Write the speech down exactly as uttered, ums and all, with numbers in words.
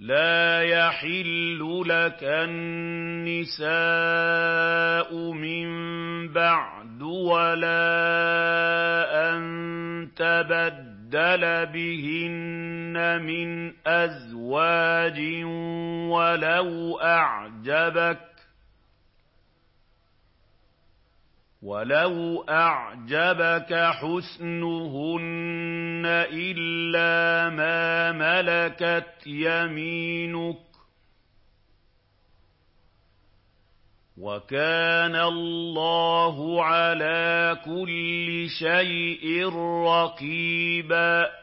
لَّا يَحِلُّ لَكَ النِّسَاءُ مِن بَعْدُ وَلَا أَن تَبَدَّلَ بِهِنَّ مِنْ أَزْوَاجٍ وَلَوْ أَعْجَبَكَ وَلَوْ أَعْجَبَكَ حُسْنُهُنَّ إِلَّا مَا مَلَكَتْ يَمِينُكَ ۗ وَكَانَ اللَّهُ عَلَىٰ كُلِّ شَيْءٍ رَّقِيبًا